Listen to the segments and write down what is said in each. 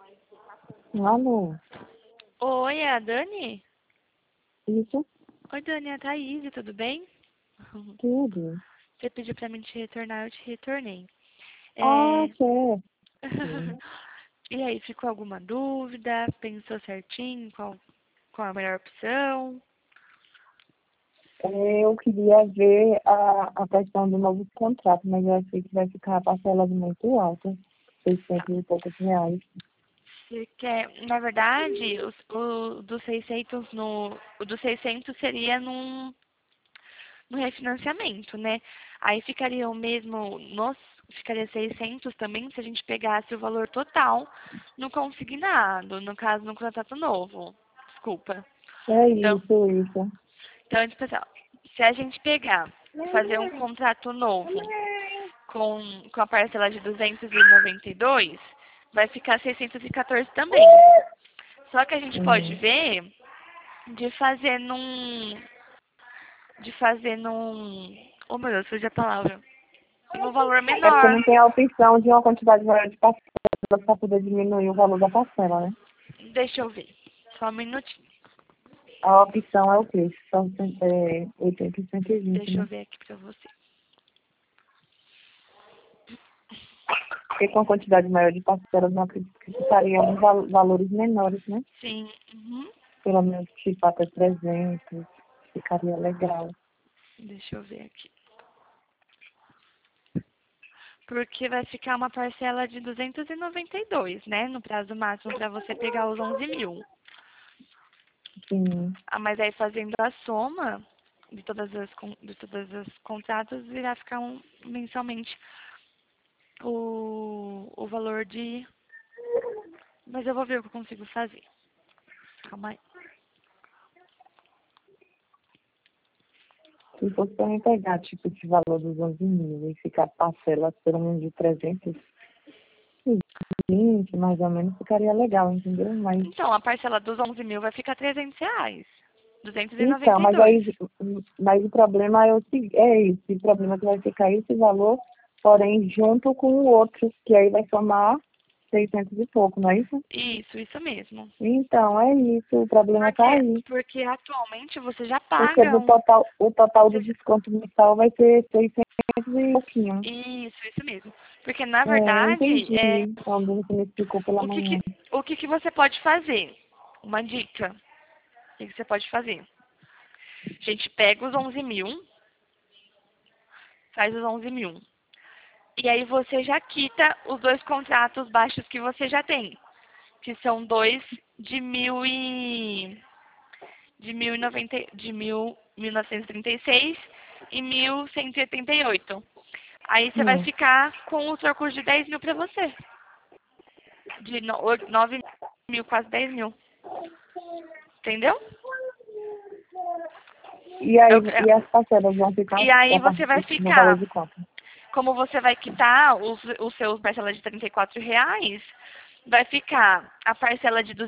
Alô, Oi, é a Dani? isso Oi, Dani, é a Thaís, tudo bem? tudo. Você pediu pra mim te retornar, eu te retornei. Ah, É... certo. E aí, ficou alguma dúvida? Pensou certinho qual a melhor opção? Eu queria ver a questão do novo contrato, mas eu achei que vai ficar a parcela muito alta, 600 e poucos reais. Você quer, na verdade, o dos 600 o dos 600 seria no refinanciamento, né? Aí ficaria o mesmo, ficaria 600 também se a gente pegasse o valor total no consignado, no caso, no contrato novo. Desculpa. É Então, isso. tipo assim, ó, se a gente pegar, fazer um contrato novo com a parcela de 292, vai ficar 614 também. Só que a gente pode Uhum. ver de fazer oh meu Deus, fugiu a palavra, num valor É porque menor. não tem a opção de uma quantidade maior de parcela para poder diminuir o valor da parcela, né? Deixa eu ver. Só um minutinho. A opção é o quê? São 80 e 120, Deixa eu né? ver aqui pra você. Porque com a quantidade maior de parcelas, não acredito que ficariam valores menores, né? Sim. Uhum. Pelo menos tipo até 300, ficaria legal. Deixa eu ver aqui. Porque vai ficar uma parcela de 292, né? No prazo máximo para você pegar os 11 mil. Sim, Ah, mas aí fazendo a soma de todas as contratos, irá ficar mensalmente o valor de... Mas eu vou ver o que eu consigo fazer. Calma aí. se fosse para mim pegar tipo esse valor dos 11 mil e ficar parcelas pelo menos de 320, mais ou menos, ficaria legal, entendeu? Mas, Então, a parcela dos 11 mil vai ficar R$ 300. então, 292. mas o problema é esse, o problema é que vai ficar esse valor, porém junto com o outro, que aí vai somar 600 e pouco, não é isso? Isso mesmo. Então, é isso, o problema está aí. Porque atualmente você já Porque paga do um. total, o total do você já- desconto mensal vai ser 600 e pouquinho. isso mesmo. Porque na É, verdade, entendi. Quando você me explicou pela o que manhã. que, o que você pode fazer? Uma dica. O que que você pode fazer? A gente pega os 11 mil, faz os 11 mil. E aí você já quita os dois contratos baixos que você já tem. Que são dois de mil e noventa, de 1936 e 1188. Aí você vai Hum. ficar com o seu curso de 10 mil pra você. De 9 mil, quase 10 mil. Entendeu? E aí, Eu- e as parcelas vão ficar e aí a você vai partir no valor ficar, de quanto? como você vai quitar os seus parcelas de R$ 34, vai ficar a parcela de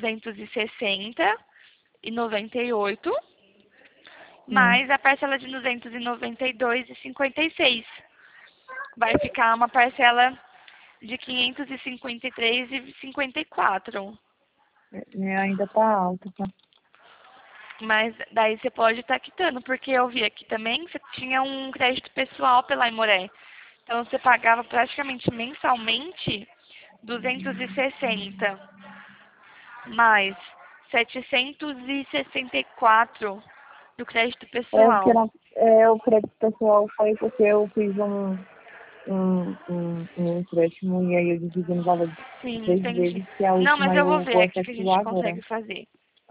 260,98 Hum. mais a parcela de 292,56. Vai ficar uma parcela de 553,54. Ainda tá alto, tá? Mas daí você pode estar quitando, porque eu vi aqui também que você tinha um crédito pessoal pela Imoré. Então você pagava praticamente mensalmente 260 mais 764 do crédito É porque pessoal. o crédito pessoal foi porque eu fiz um empréstimo e aí eu dividi no valor de Sim, 3 vezes, entendi. que a Não, mas última eu vou eu ver vou aqui que a efetivar gente agora. consegue fazer.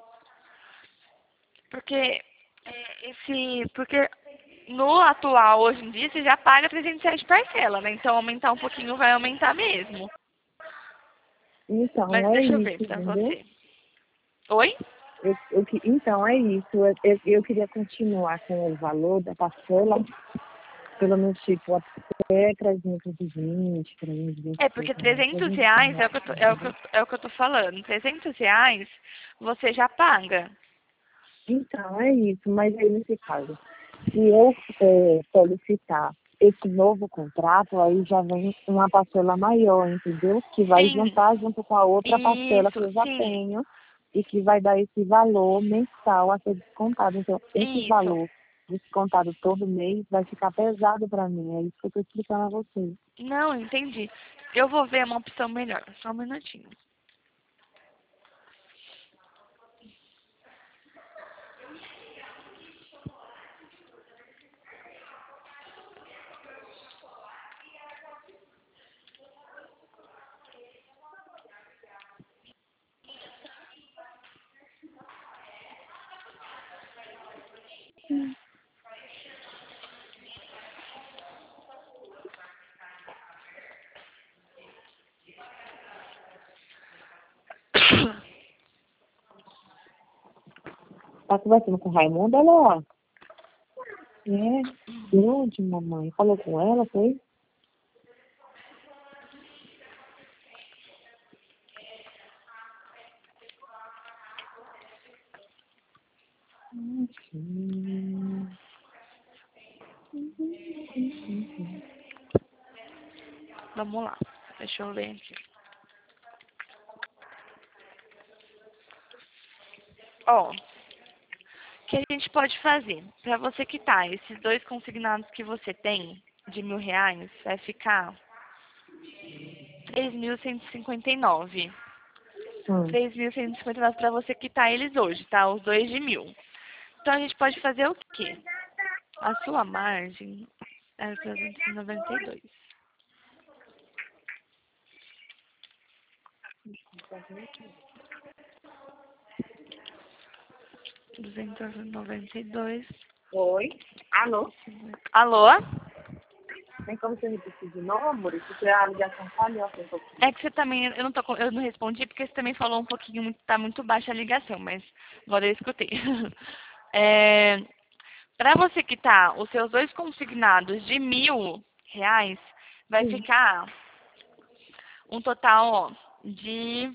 Porque porque no atual, hoje em dia, você já paga 307 parcela, né? Então aumentar um pouquinho vai aumentar mesmo. Então, Mas é deixa eu isso, ver pra entendeu? você. Oi? Então, é isso. Eu queria continuar com o valor da parcela, pelo menos tipo até 320, 320 É, e porque pouco, né? R$ 300 é o que eu tô falando. R$ 300 você já paga. Então, é isso. Mas aí, nesse caso, se eu solicitar esse novo contrato, aí já vem uma parcela maior, entendeu? Que vai Sim, juntar junto com a outra parcela que isso, eu já sim, tenho e que vai dar esse valor mensal a ser descontado. Então, esse isso. valor descontado todo mês vai ficar pesado para mim. É isso que eu estou explicando a vocês. Não, entendi. Eu vou ver uma opção melhor. Só um minutinho. Tá conversando com o Raimundo, olha lá. É, onde, mamãe? Falou com ela, foi? Sim. Vamos lá. Deixa eu ver aqui. Ó, o que a gente pode fazer? Para você quitar esses dois consignados que você tem de R$ 1.000, vai ficar 3.159. Hum. 3.159 para você quitar eles hoje, tá? Os dois de 1.000. Então a gente pode fazer o quê? A sua margem é 392. 292. Oi? Alô? Alô? Tem como você repetir de novo, amor? Porque a ligação falhou assim um pouquinho. É que você também, eu não respondi porque você também falou um pouquinho, tá muito baixa a ligação, mas agora eu escutei. É, para você quitar os seus dois consignados de R$ 1.000, vai Sim. ficar um total, ó, de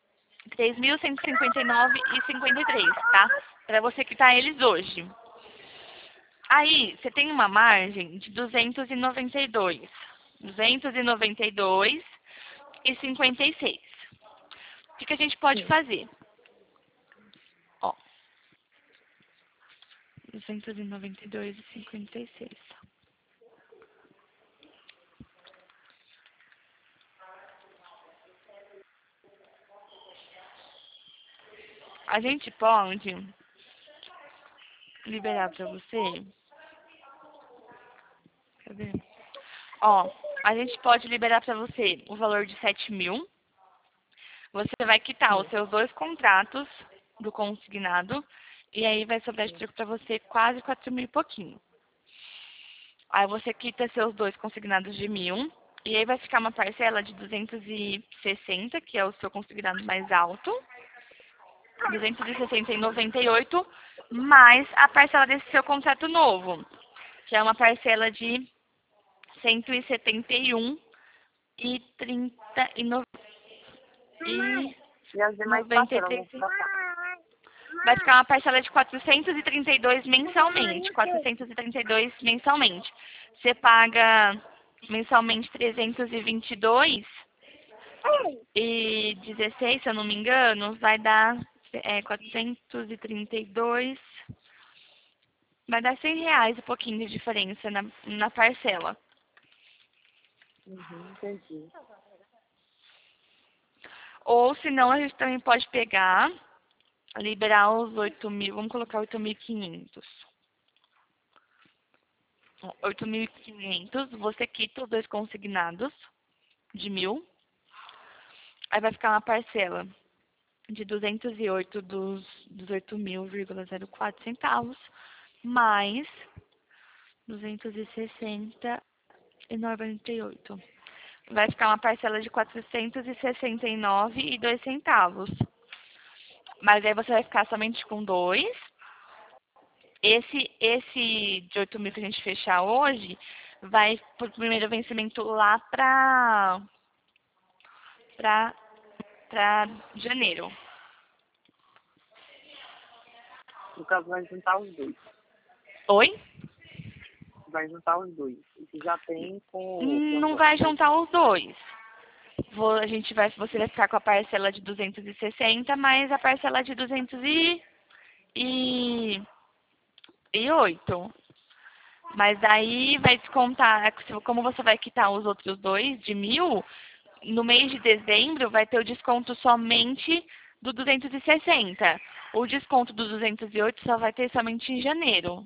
3.159,53, tá? Para você quitar eles hoje. Aí, você tem uma margem de 292. 292,56. O que a gente pode Sim. fazer? Ó, 292,56. A gente pode liberar para você. Cadê? Ó, a gente pode liberar para você o valor de 7.000. Você vai quitar os Sim. seus dois contratos do consignado. E aí vai sobrar de troco para você quase 4.000 e pouquinho. Aí você quita seus dois consignados de 1.000. E aí vai ficar uma parcela de 260, que é o seu consignado mais alto. 260,98, mais a parcela desse seu contrato novo, que é uma parcela de 171,30 e E as demais 93. parcelas vão ficar Vai ficar uma parcela de 432 mensalmente. 432 mensalmente. Você paga mensalmente 322,16, se eu não me engano, vai dar 432. Vai dar R$ 100 e pouquinho de diferença na parcela. entendi. Ou senão a gente também pode pegar, liberar os 8.000, vamos colocar 8.500. 8.500, você quita os dois consignados de 1.000. Aí vai ficar uma parcela de 208 dos 8.000,04 centavos, mais 260,98. Vai ficar uma parcela de 469,02 centavos. Mas aí você vai ficar somente com dois. Esse de 8.000 que a gente fechar hoje vai pro primeiro vencimento lá pra janeiro. No caso, vai juntar os dois. Oi? vai juntar os dois. E que já tem com... Não vai juntar os dois. Você vai ficar com a parcela de 260 mais a parcela de 208. Mas daí vai descontar, como você vai quitar os outros dois de 1.000, no mês de dezembro vai ter o desconto somente do 260. O desconto do 208 só vai ter somente em janeiro.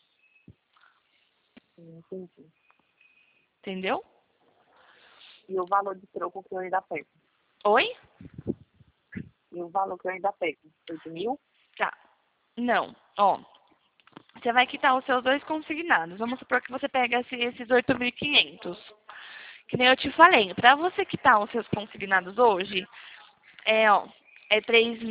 Entendi. Entendeu? E o valor de troco que eu ainda pego? Oi? E o valor que eu ainda pego? 8.000? Tá. Não. Ó. Você vai quitar os seus dois consignados. Vamos supor que você pega esses 8.500. Que nem eu te falei. Para você quitar os seus consignados hoje, é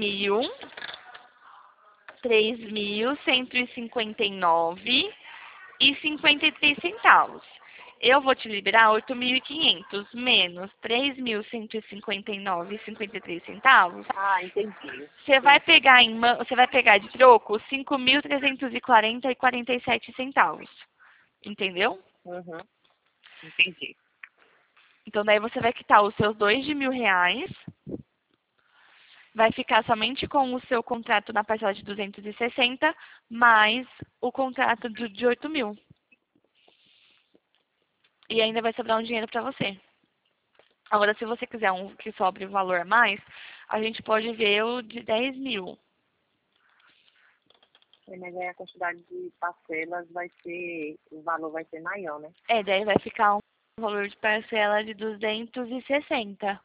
3.159,53 centavos. Eu vou te liberar 8.500 menos 3.159,53 centavos. Ah, entendi. Você vai pegar de troco 5.340,47 centavos. Entendeu? Uhum. Entendi. Então daí você vai quitar os seus dois de R$ 1.000. Vai ficar somente com o seu contrato na parcela de 260, mais o contrato de 8.000. E ainda vai sobrar um dinheiro para você. Agora, se você quiser um que sobre o valor a mais, a gente pode ver o de 10.000. Mas aí a quantidade de parcelas vai ser, o valor vai ser maior, né? Daí vai ficar um valor de parcela de 260.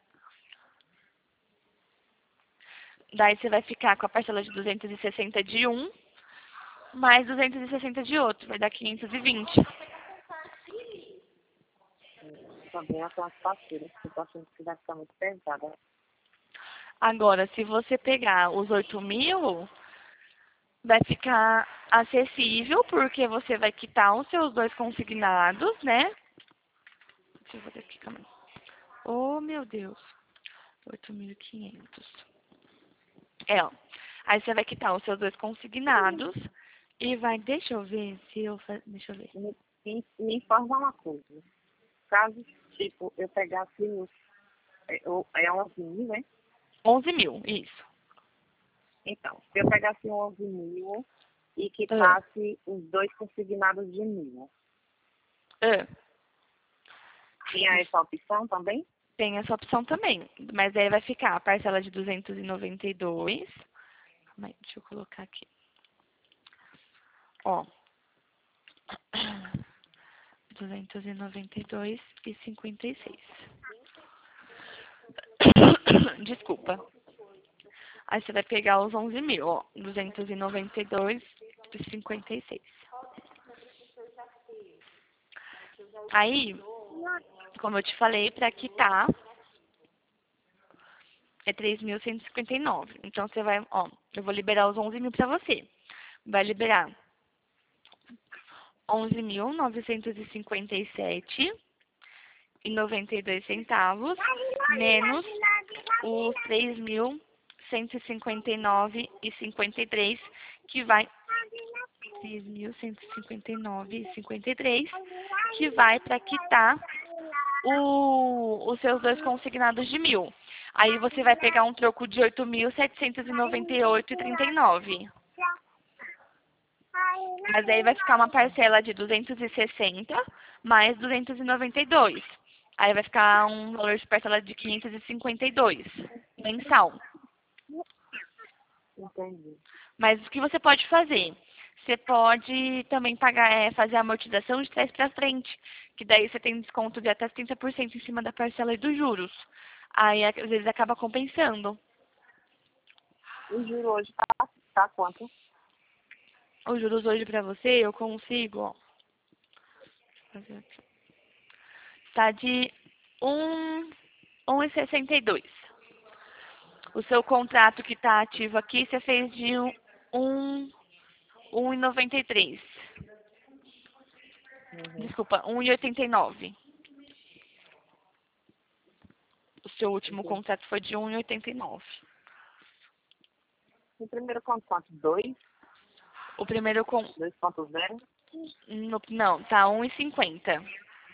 Daí você vai ficar com a parcela de 260 de um, mais 260 de outro. Vai dar 520. Também são as parceiras, que eu tô achando que vai ficar muito pesada. Agora, se você pegar os 8.000, vai ficar acessível, porque você vai quitar os seus dois consignados, né? Deixa eu fazer aqui, calma aí. Oh, meu Deus. 8.500. Ó. Aí você vai quitar os seus dois consignados e vai... Deixa eu ver se eu... Deixa eu ver. Me informa uma coisa. Caso, tipo, eu pegasse os... É 11.000, né? 11.000, isso. Então, se eu pegasse 11.000 e Ah, quitasse os dois consignados de 1.000, ah. tinha essa opção também? Tem essa opção também. Mas aí vai ficar a parcela de 292. Calma aí, deixa eu colocar aqui. Ó. 292,56. Desculpa. Aí você vai pegar os 11.000, ó. 292,56. Aí, como eu te falei, para quitar é 3.159. Então você vai, ó, eu vou liberar os 11.000 para você. Vai liberar 11.957,92 centavos menos os 3.159,53, que vai 3.159,53, que vai para quitar os seus dois consignados de 1.000. Aí você vai pegar um troco de 8.798,39. Mas aí vai ficar uma parcela de 260 mais 292. Aí vai ficar um valor de parcela de 552 mensal. Entendi. Mas o que você pode fazer? Você pode também pagar, fazer a amortização de trás para frente, que daí você tem desconto de até 30% em cima da parcela e dos juros. Aí às vezes acaba compensando. O juro hoje tá quanto? Os juros hoje para você, eu consigo, ó. Deixa eu fazer aqui. Tá de 1,62. O seu contrato que está ativo aqui, você fez de 1,93. Desculpa, 1,89. O seu último contrato foi de 1,89. O primeiro quanto? 2? O primeiro com 2.0? Não, tá 1,50.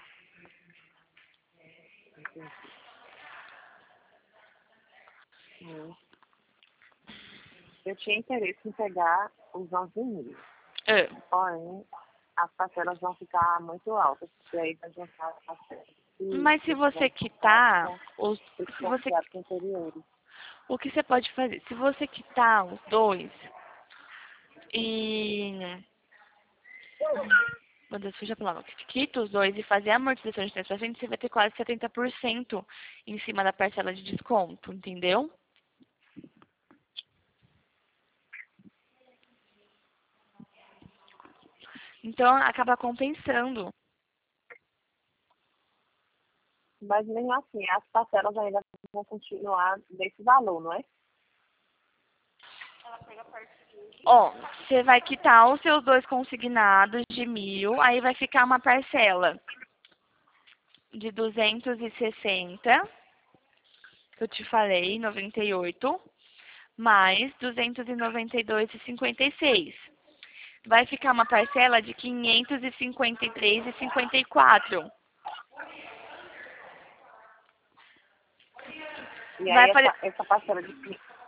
Hum. Eu tinha interesse em pegar os 11.000. Porém, as parcelas vão ficar muito altas. E aí vai juntar as parcelas. Mas se você quitar, se você, Anteriores. o que você pode fazer? Se você quitar os dois e... Meu Deus, fuja a palavra. Quita os dois e fazer a amortização de trás pra frente, você vai ter quase 70% em cima da parcela de desconto, entendeu? Então, acaba compensando. Mas mesmo assim, as parcelas ainda vão continuar desse valor, não é? Ó, você vai quitar os seus dois consignados de 1.000, aí vai ficar uma parcela de 260, que eu te falei, 98, mais 292,56. Vai ficar uma parcela de 553,54. E Vai aí fazer essa parcela de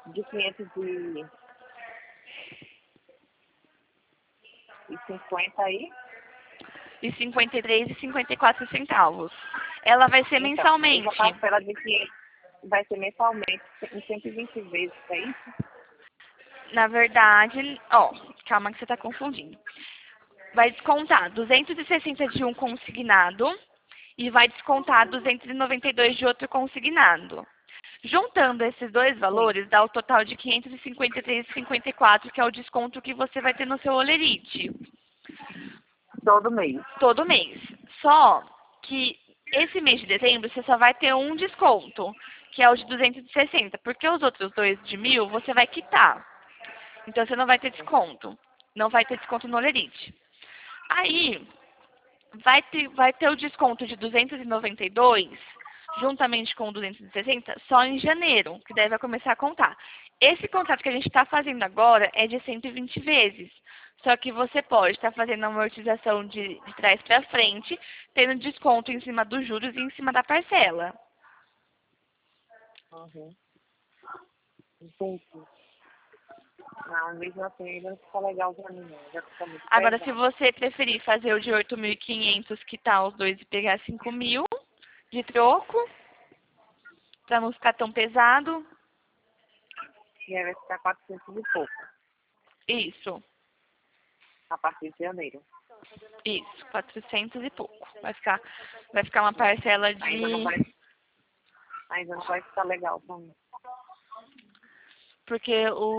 550 aí. de 53,54 centavos. Ela vai ser Então, mensalmente. essa parcela de 500 vai ser mensalmente em 120 vezes, é isso? Na verdade, ó, calma que você está confundindo. Vai descontar 260 de um consignado e vai descontar 292 de outro consignado. Juntando esses dois valores, dá o total de 553,54, que é o desconto que você vai ter no seu Olerite. Todo mês. Todo mês. Só que esse mês de dezembro você só vai ter um desconto, que é o de 260, porque os outros dois de 1.000 você vai quitar. Então você não vai ter desconto. Não vai ter desconto no Olerite. Aí, vai ter o desconto de 292, juntamente com o 260, só em janeiro, que daí vai começar a contar. Esse contrato que a gente está fazendo agora é de 120 vezes. Só que você pode estar fazendo a amortização de trás para frente, tendo desconto em cima dos juros e em cima da parcela. Uhum. Entendi. Não, mesmo assim ainda não fica legal pra mim, não. Já fica muito Agora, se pesado. você preferir fazer o de 8.500, quitar os dois e pegar 5.000 de troco, para não ficar tão pesado, E aí vai ficar 400 e pouco, isso. a partir de janeiro. Isso, 400 e pouco. Vai ficar uma parcela Ainda não vai ficar legal pra mim. Porque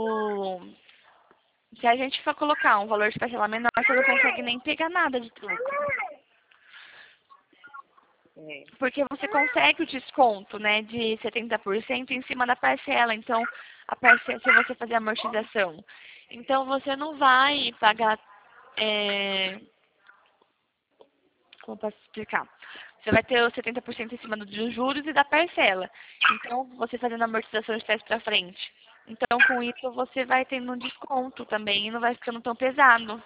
se a gente for colocar um valor de parcela menor, você não consegue nem pegar nada de troco. É. Porque você consegue o desconto, né, de 70% em cima da parcela. Então, a parcela, se você fazer a amortização. Então, você não vai pagar... como eu posso explicar? Você vai ter os 70% em cima dos juros e da parcela. Então, você fazendo a amortização de trás para frente. Então, com isso, você vai tendo um desconto também e não vai ficando tão pesado.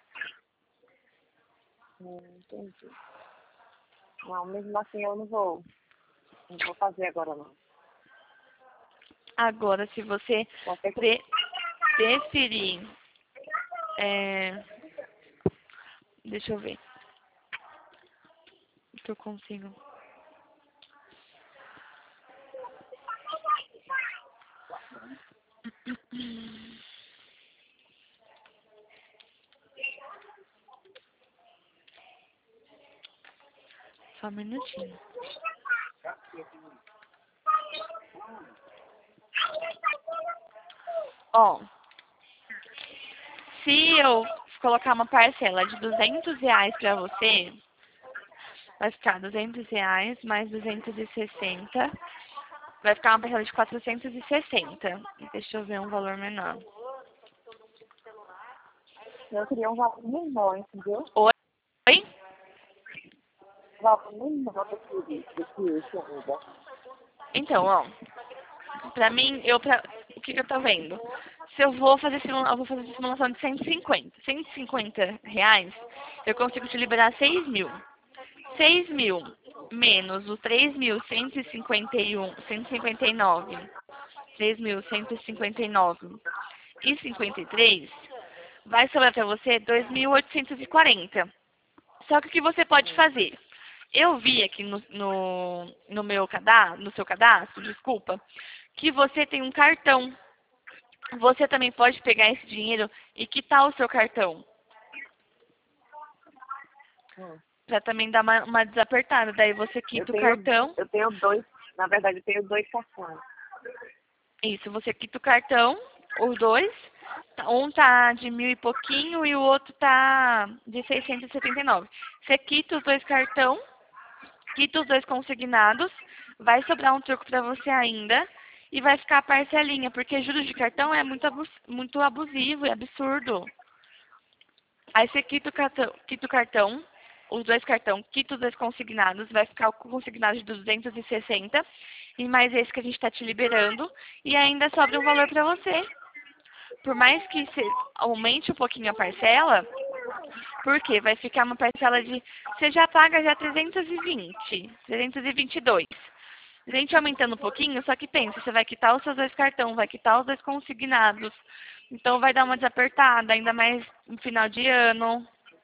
Entendi. Não, mesmo assim eu não vou fazer agora não. Agora, se você Qualquer coisa. preferir... deixa eu ver o que eu consigo. Só um minutinho. Ó, se eu colocar uma parcela de R$ 200 para você, vai ficar R$ 200 mais 260. Vai ficar uma parcela de 460. Deixa eu ver um valor menor. Eu queria um valor menor, entendeu? Oi? Um valor menor do que esse ainda. Então, ó. Pra mim, o que eu tô vendo? Se eu vou fazer simulação de 150. R$ 150, eu consigo te liberar 6 mil. 6 mil menos os 3.159, 3.159 e 53, vai sobrar para você 2.840. Só que o que você pode fazer? Eu vi aqui no meu cadastro, no seu cadastro, desculpa, que você tem um cartão. Você também pode pegar esse dinheiro e quitar o seu cartão. Pra também dar uma desapertada. Daí você quita o cartão. Eu tenho dois, na verdade eu tenho 2 cartões. Isso, você quita o cartão, os dois. Um tá de 1.000 e pouquinho e o outro tá de 679. Você quita os 2 cartão, quita os 2 consignados, vai sobrar um troco pra você ainda e vai ficar a parcelinha, porque juros de cartão é muito abusivo, é absurdo. Aí você quita o cartão, os 2 cartões, quita os 2 consignados, vai ficar o consignado de 260 e mais esse que a gente está te liberando e ainda sobra um valor para você. Por mais que você aumente um pouquinho a parcela, porque vai ficar uma parcela de... Você já paga já 320, 322. A gente aumentando um pouquinho, só que pensa, você vai quitar os seus 2 cartões, vai quitar os 2 consignados. Então vai dar uma desapertada, ainda mais no final de ano.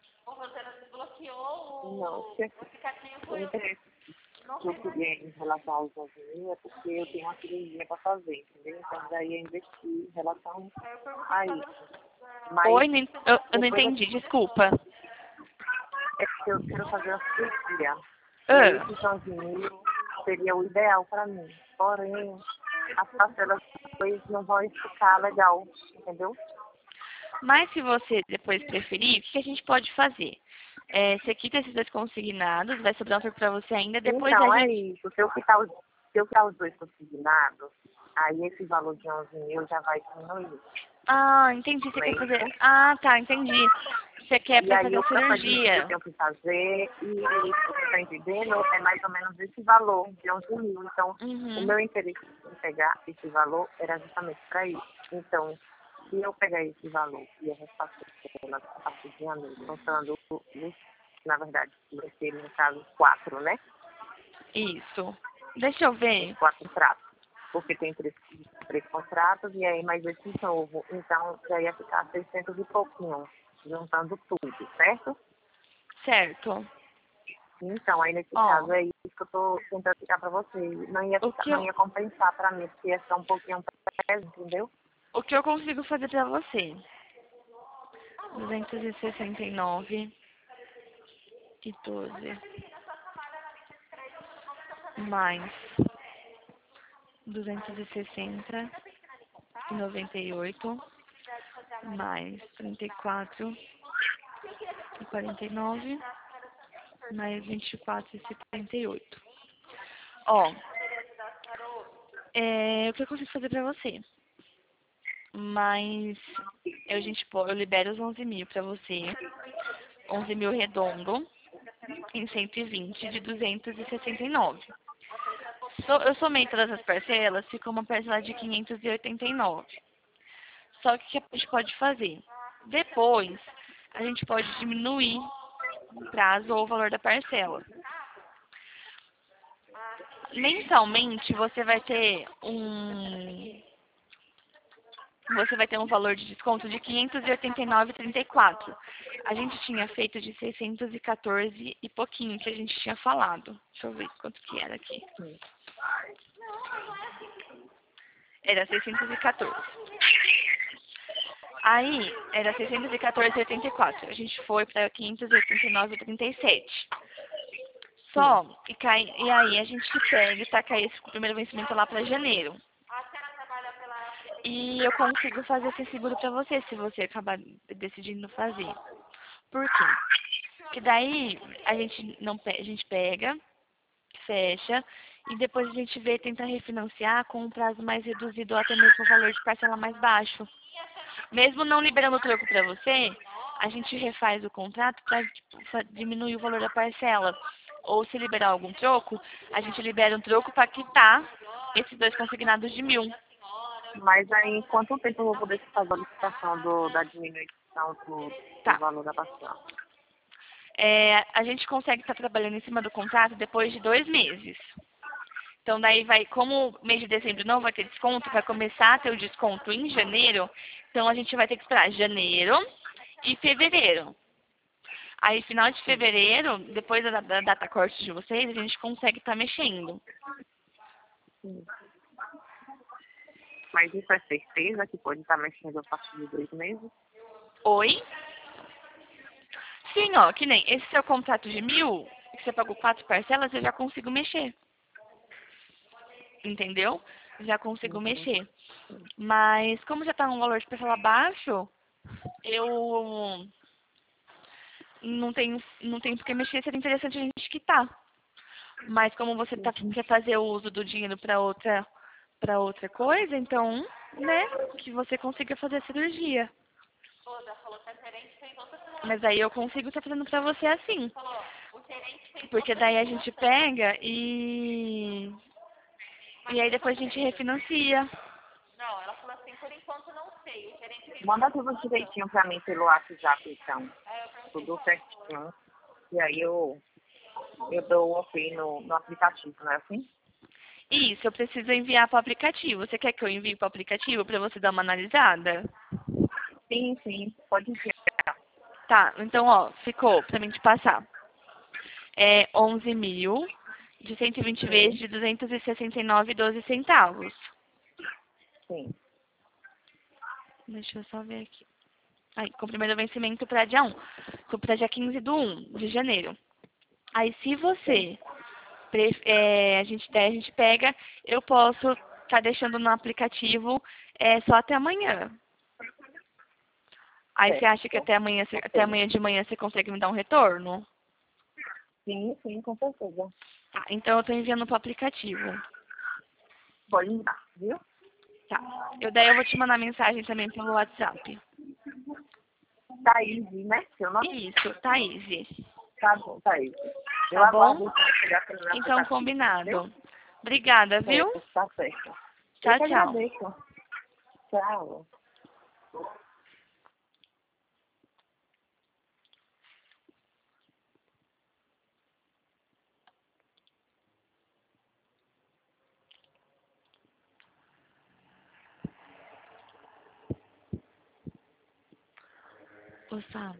Não, o interesse que eu queria em relação aos 11.000 é porque eu tenho uma cirurgia para fazer, entendeu? Então daí eu investi em relação a isso. Mas, Oi, eu não entendi, desculpa. É porque eu quero fazer a cirurgia. E esses 11.000 seria o ideal para mim. Porém, as parcelas depois não vão ficar legal, entendeu? Mas se você depois preferir, o que a gente pode fazer? Você quita esses 2 consignados, vai sobrar um troco para você ainda. Depois então, a gente... é isso. Se eu quitar os 2 consignados, aí esse valor de 11.000 já vai diminuir. Ah, entendi. Você quer fazer... Ah, tá, entendi. Você quer para fazer a cirurgia. Eu tenho que fazer e você está entendendo? É mais ou menos esse valor de 11.000. Então, o meu interesse em pegar esse valor era justamente para isso. Então, se eu pegar esse valor e eu repassar a partir de janeiro, contando, na verdade, vai ser, no caso, 4, né? Isso. Deixa eu ver. 4 contratos. Porque tem 3 contratos e aí mais esse novo. Então, já ia ficar 600 e pouquinho, juntando tudo, certo? Certo. Então, aí nesse caso é isso que eu tô tentando explicar pra você. Não ia compensar pra mim, porque ia ficar um pouquinho preso, entendeu? O que eu consigo fazer pra você? 269 e 12 mais 260 e 98 mais 34 e 49 mais 24 e 78. O que eu consigo fazer pra você? Mas eu libero os 11.000 pra você. 11.000 redondo em 120 de 269. Eu somei todas as parcelas, ficou uma parcela de 589. Só que o que a gente pode fazer? Depois, a gente pode diminuir o prazo ou o valor da parcela. Mensalmente, você vai ter um valor de desconto de 589,34. A gente tinha feito de 614 e pouquinho que a gente tinha falado. Deixa eu ver quanto que era aqui. Era 614. Aí, era 614,84. A gente foi para 589,37. E aí a gente pega e taca esse primeiro vencimento lá para janeiro. E eu consigo fazer esse seguro pra você, se você acabar decidindo fazer. Por quê? Porque daí a gente pega, fecha, e depois a gente vê tentar refinanciar com um prazo mais reduzido ou até mesmo o valor de parcela mais baixo. Mesmo não liberando o troco pra você, a gente refaz o contrato para diminuir o valor da parcela. Ou se liberar algum troco, a gente libera um troco para quitar esses 2 consignados de 1.000. Mas aí, em quanto tempo eu vou poder fazer a licitação da diminuição do valor da parcela? a gente consegue estar trabalhando em cima do contrato depois de 2 meses. Então, daí vai, como o mês de dezembro não vai ter desconto, vai começar a ter o desconto em janeiro, então a gente vai ter que esperar janeiro e fevereiro. Aí, final de fevereiro, depois da data corte de vocês, a gente consegue estar mexendo. Sim. Mas isso é certeza que pode estar mexendo a partir de 2 meses? Oi? Sim, ó, que nem esse seu contrato de 1.000, que você pagou 4 parcelas, eu já consigo mexer. Entendeu? Já consigo Uhum. mexer. Mas, como já está um valor de parcela baixo, eu não tenho por que mexer, seria interessante a gente quitar. Mas como você quer fazer o uso do dinheiro para outra coisa, então, né, que você consiga fazer a cirurgia. Mas aí eu consigo estar fazendo pra você assim. Porque daí a gente pega e aí depois a gente refinancia. Manda tudo direitinho pra mim pelo WhatsApp, então. Tudo certinho. E aí eu dou o ok no aplicativo, não é assim? Isso, eu preciso enviar para o aplicativo. Você quer que eu envie para o aplicativo para você dar uma analisada? Sim, sim. Pode enviar. Tá, então ó, ficou pra mim te passar. É 11.000 de 120 vezes Sim, de 269,12 centavos. sim. Deixa eu só ver aqui. Aí, com o primeiro vencimento para dia 1. Para dia 15 do 1 de janeiro. Aí, se Sim. você a gente pega, eu posso estar deixando no aplicativo só até amanhã. Aí você acha que Certo. até Ok. amanhã de manhã você consegue me dar um retorno? Sim, sim, com certeza. Tá, então eu estou enviando para o aplicativo. Pode mandar, viu? Tá. Daí eu vou te mandar mensagem também pelo WhatsApp. Thaís, né? Seu nome? Isso, Thaís. Tá bom, Thaís. Eu Tá bom? aguardo você chegar pelo meu Então, aplicativo, viu? combinado. Obrigada, viu? Certo, tá certo. Eu Tchau, que tchau. agradeço. Tchau. Ô, Sam.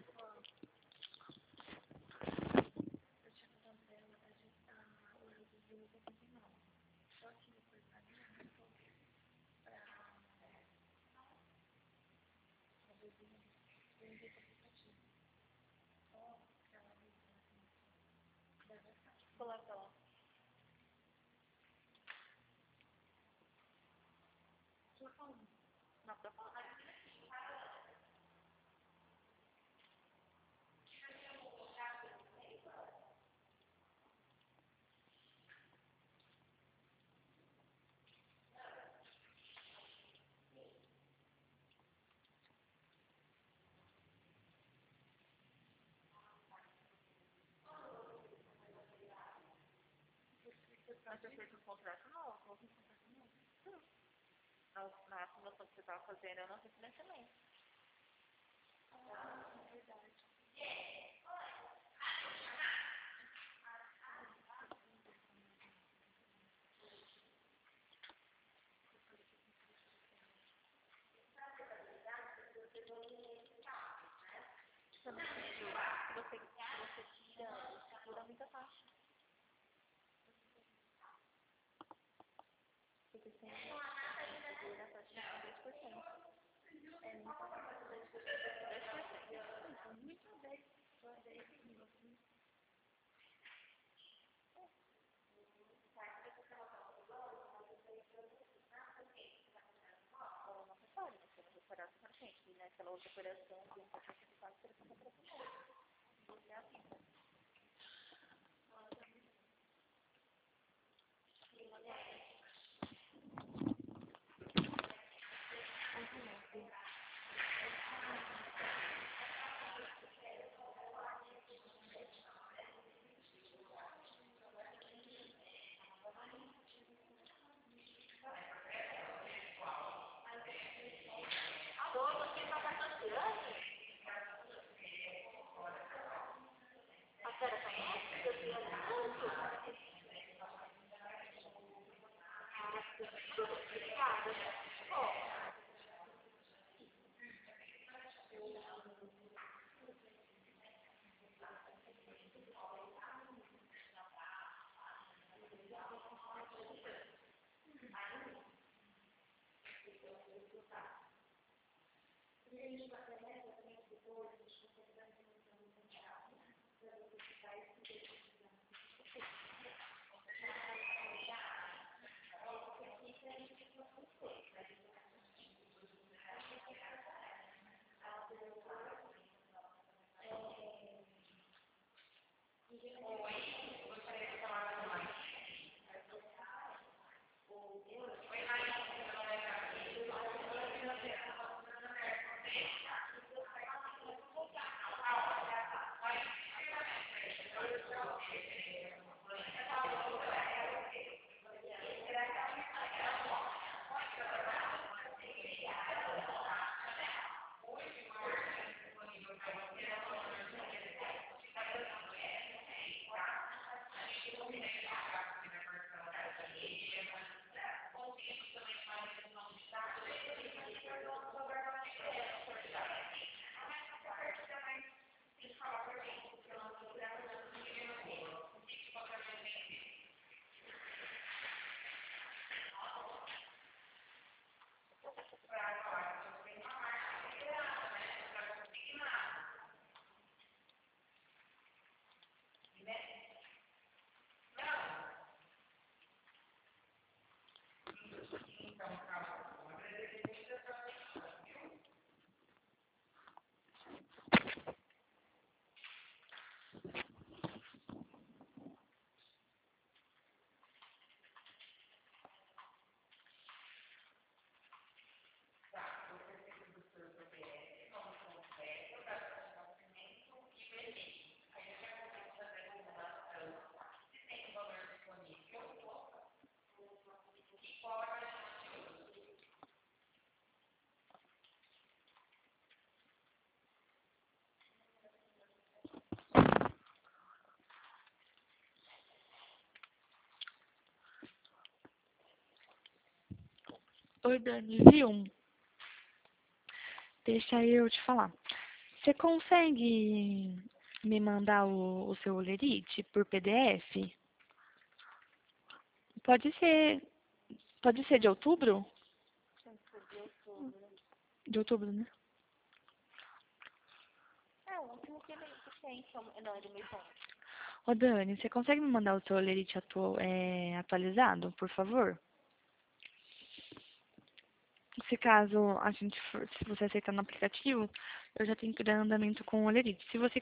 Oi, Dani, viu? Deixa eu te falar. Você consegue me mandar o seu olerite por PDF? Pode ser, pode ser de outubro? De outubro, né? É, o último que tem, não, é do mês 11. Ô, Dani, você consegue me mandar o seu olerite atualizado, por favor? Se caso a gente for, se você aceitar no aplicativo, eu já tenho que dar andamento com o olerite. Se você